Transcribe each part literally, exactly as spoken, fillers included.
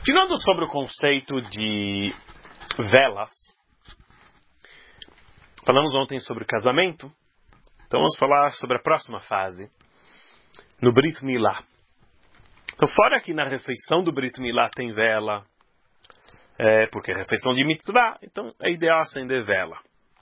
Continuando sobre o conceito de velas, falamos ontem sobre casamento, então vamos falar sobre a próxima fase, no Brit Milá. Então, fora que na refeição do Brit Milá tem vela, é, porque é refeição de mitzvah, então é ideal acender vela.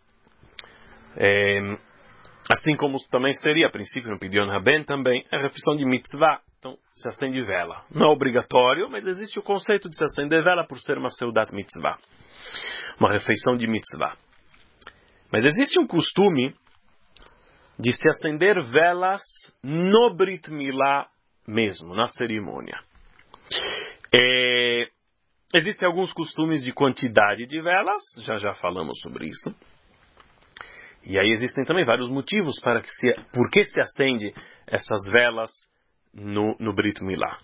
É, assim como também seria, a princípio, no Pidyon Haben também, é refeição de mitzvah, então se acende vela. Não é obrigatório, mas existe o conceito de se acender vela por ser uma seudat mitzvah, uma refeição de mitzvah. Mas existe um costume de se acender velas no Brit Milá mesmo, na cerimônia. É, existem alguns costumes de quantidade de velas, já já falamos sobre isso. E aí existem também vários motivos para que se, por que se acende essas velas no, no Brit Milá.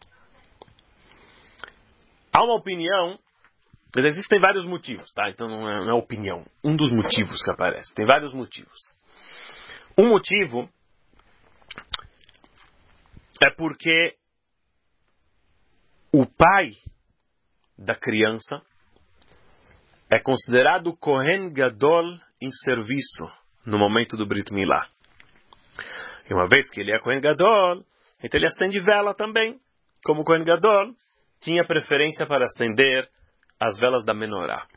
Há uma opinião, mas existem vários motivos, tá? Então não é, não é opinião, um dos motivos que aparece, tem vários motivos. Um motivo é porque o pai da criança é considerado Kohen Gadol em serviço no momento do Brit Milá. E uma vez que ele é Kohen Gadol, então ele acende vela também. Como Kohen Gadol, tinha preferência para acender as velas da menorá.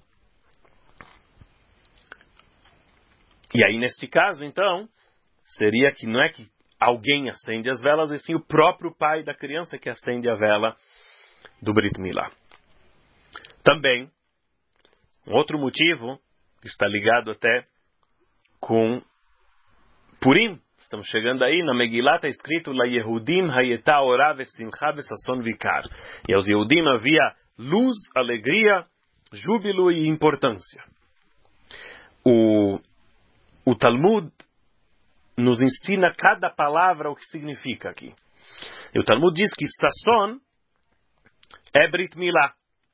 E aí, nesse caso, então, seria que não é que alguém acende as velas, e sim o próprio pai da criança que acende a vela do Brit Milá. Também, um outro motivo está ligado até com Purim. Estamos chegando aí, na Megilá está escrito La Yehudim hayeta orá vesimcha vesasson vikar. E aos Yehudim havia luz, alegria, júbilo e importância. O, o Talmud nos ensina cada palavra o que significa aqui. E o Talmud diz que Sasson é Brit Milá.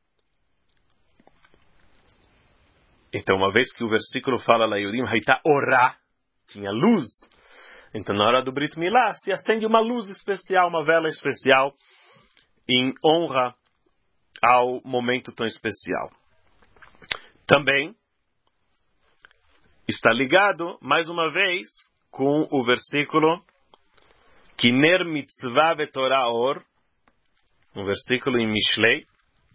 Então, uma vez que o versículo fala La Yehudim hayeta orá, tinha luz, então na hora do Brit Milá se acende uma luz especial, uma vela especial, em honra ao momento tão especial. Também está ligado, mais uma vez, com o versículo Kiner mitzvah vetorah or, um versículo em Mishlei,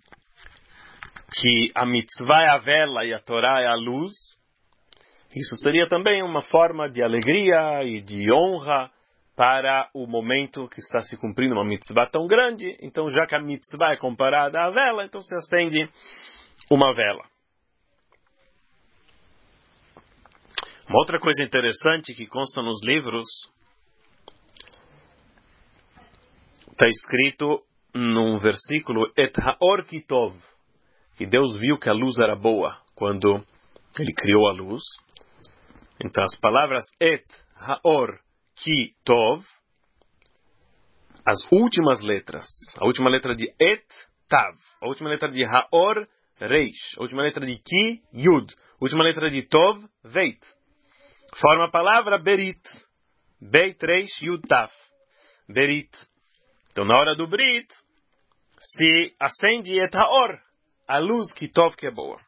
que a mitzvah é a vela e a Torá é a luz. Isso seria também uma forma de alegria e de honra para o momento que está se cumprindo uma mitzvah tão grande. Então, já que a mitzvah é comparada à vela, então se acende uma vela. Uma outra coisa interessante que consta nos livros, está escrito num versículo Et haor kitov, que Deus viu que a luz era boa quando Ele criou a luz. Então as palavras Et haor kitov, as últimas letras, a última letra de Et tav, a última letra de haor reish, a última letra de ki yud, a última letra de tov veit, forma a palavra berit, beit reish yud tav, berit. Então na hora do Brit se acende Et haor, a luz kitov, que é boa.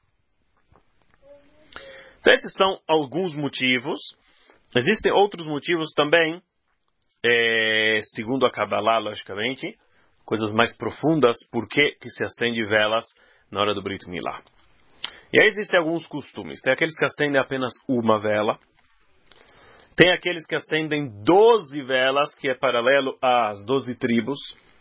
Então esses são alguns motivos. Existem outros motivos também, é, segundo a Kabbalah, logicamente, coisas mais profundas, por que que se acende velas na hora do Brit Milá. E aí existem alguns costumes. Tem aqueles que acendem apenas uma vela. Tem aqueles que acendem doze velas, que é paralelo às doze tribos.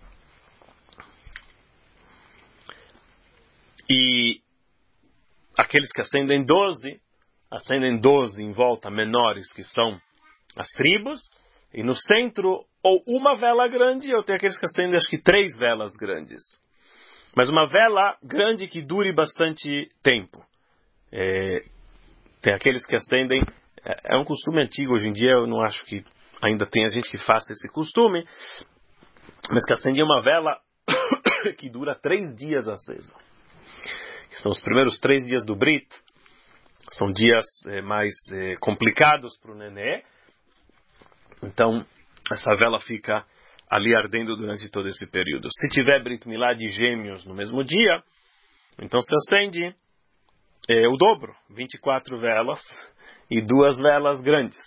E aqueles que acendem doze, acendem doze em volta, menores, que são as tribos, e no centro, ou uma vela grande, ou tem aqueles que acendem, acho que três velas grandes. Mas uma vela grande que dure bastante tempo. É, tem aqueles que acendem, é, é um costume antigo, hoje em dia eu não acho que ainda tem gente que faça esse costume, mas que acende uma vela que dura três dias acesa. Que são os primeiros três dias do Brit. São dias é, mais é, complicados para o nenê. Então, essa vela fica ali ardendo durante todo esse período. Se tiver Brit Milá de gêmeos no mesmo dia, então se acende é, o dobro, vinte e quatro velas e duas velas grandes.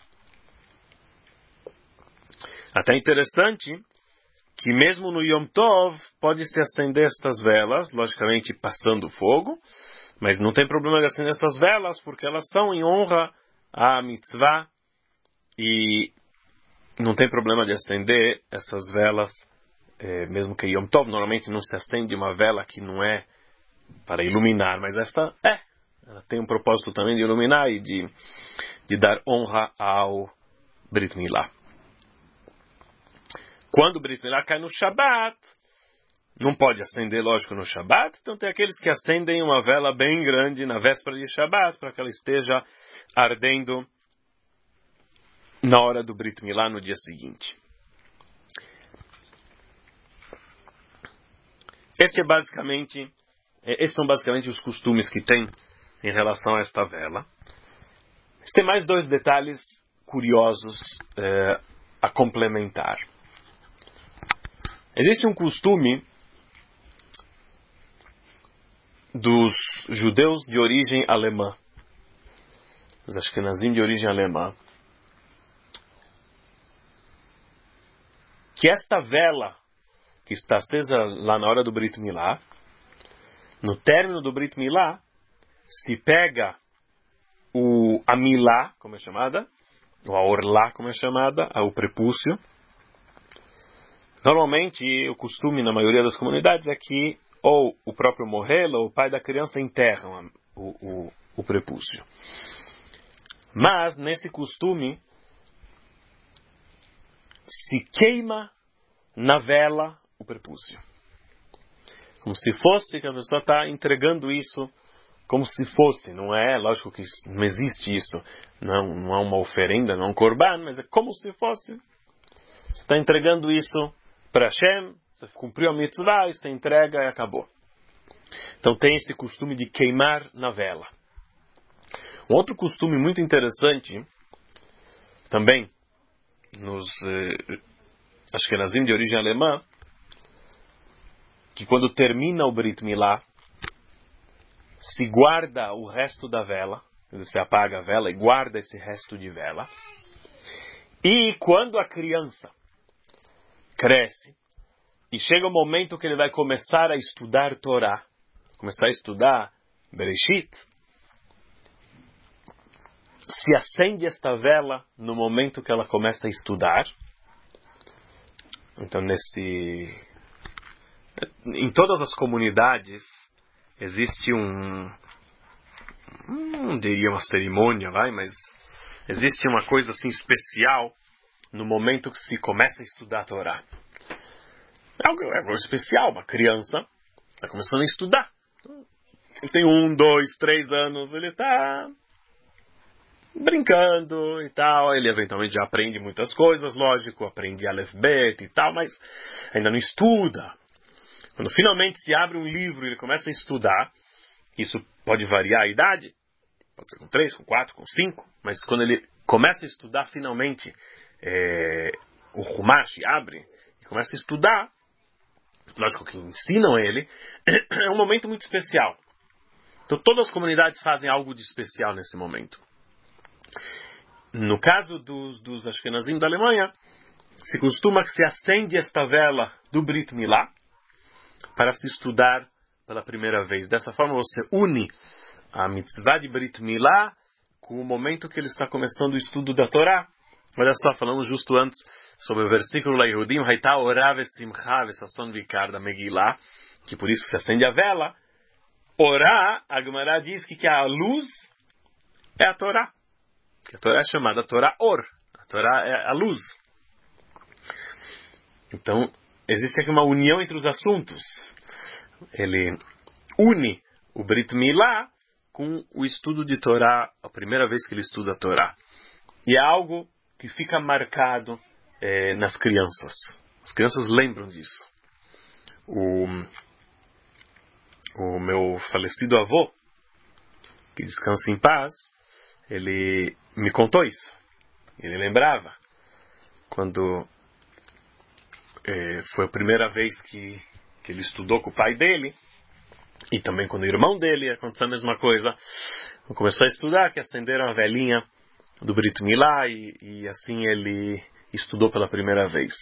Até interessante que mesmo no Yom Tov pode-se acender estas velas, logicamente passando fogo, mas não tem problema de acender essas velas porque elas são em honra à mitzvah e não tem problema de acender essas velas, é, mesmo que Yom Tov. Normalmente não se acende uma vela que não é para iluminar, mas esta é. Ela tem um propósito também de iluminar e de, de dar honra ao Brit Milá. Quando o Brit Milá cai no Shabat, não pode acender, lógico, no Shabat, então tem aqueles que acendem uma vela bem grande na véspera de Shabat, para que ela esteja ardendo na hora do Brit Milá no dia seguinte. Esse é basicamente, esses são basicamente os costumes que tem em relação a esta vela. Mas tem mais dois detalhes curiosos eh, a complementar. Existe um costume dos judeus de origem alemã, os Ashkenazim de origem alemã, que esta vela que está acesa lá na hora do Brit Milá, no término do Brit Milá, se pega o, a Milá, como é chamada, ou a Orlá, como é chamada, o prepúcio. Normalmente, o costume na maioria das comunidades é que ou o próprio morrelo ou o pai da criança enterram o, o, o prepúcio. Mas, nesse costume, se queima na vela o prepúcio. Como se fosse que a pessoa está entregando isso, como se fosse, não é? Lógico que não existe isso, não, não é uma oferenda, não é um korban, mas é como se fosse. Você está entregando isso para Hashem, você cumpriu a mitzvah, você entrega e acabou. Então tem esse costume de queimar na vela. Um outro costume muito interessante, também nos eh, Ashkenazim de origem alemã, que quando termina o Brit Milá, se guarda o resto da vela, você apaga a vela e guarda esse resto de vela. E quando a criança cresce e chega o momento que ele vai começar a estudar Torá, começar a estudar Bereshit, se acende esta vela no momento que ela começa a estudar. Então, nesse, em todas as comunidades existe um, não diria uma cerimônia, vai, mas existe uma coisa assim especial no momento que se começa a estudar a Torá. É algo, é algo especial, uma criança está começando a estudar. Ele tem um, dois, três anos, ele está brincando e tal, ele eventualmente já aprende muitas coisas, lógico, aprende Aleph Bet e tal, mas ainda não estuda. Quando finalmente se abre um livro e ele começa a estudar, isso pode variar a idade, pode ser com três, com quatro, com cinco, mas quando ele começa a estudar finalmente, é, o Humash abre e começa a estudar, lógico que ensinam ele, é um momento muito especial. Então todas as comunidades fazem algo de especial nesse momento. No caso dos, dos Ashkenazim da Alemanha, se costuma que se acende esta vela do Brit Milá para se estudar pela primeira vez. Dessa forma você une a mitzvah de Brit Milá com o momento que ele está começando o estudo da Torá. Olha só, falamos justo antes sobre o versículo lá, Yehudim, Haitá Orá Vesimcha Vesasson Vikar da Megilá, que por isso se acende a vela. Orá, a Gemara diz que, que a luz é a Torá. A Torá é chamada Torá Or. A Torá é a luz. Então, existe aqui uma união entre os assuntos. Ele une o Brit Milá com o estudo de Torá, a primeira vez que ele estuda a Torá. E é algo que fica marcado é, nas crianças. As crianças lembram disso. O, o meu falecido avô, que descansa em paz, ele me contou isso. Ele lembrava quando é, foi a primeira vez que, que ele estudou com o pai dele, e também com o irmão dele aconteceu a mesma coisa. Começou a estudar, que acenderam a velinha do Brit Milá, e, e assim ele estudou pela primeira vez.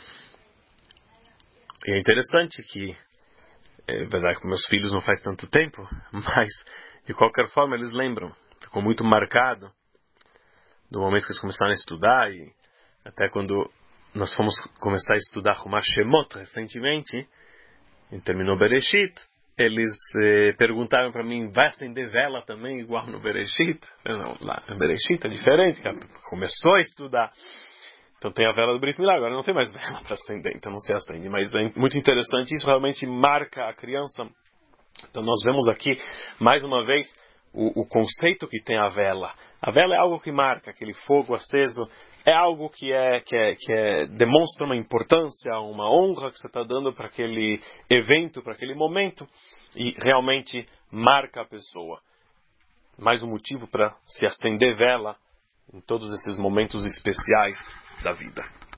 E é interessante que, é verdade que meus filhos não faz tanto tempo, mas de qualquer forma eles lembram. Ficou muito marcado do momento que eles começaram a estudar, e até quando nós fomos começar a estudar o Shemot recentemente, e terminou Bereshit, eles eh, perguntaram para mim, vai acender vela também igual no Bereshit? Eu, não, lá no Bereshit é diferente, começou a estudar. Então tem a vela do Brit Milá, agora não tem mais vela para acender, então não se acende. Mas é muito interessante, isso realmente marca a criança. Então nós vemos aqui, mais uma vez, o, o conceito que tem a vela. A vela é algo que marca, aquele fogo aceso, é algo que, é, que, é, que é, demonstra uma importância, uma honra que você está dando para aquele evento, para aquele momento, e realmente marca a pessoa. Mais um motivo para se acender vela em todos esses momentos especiais da vida.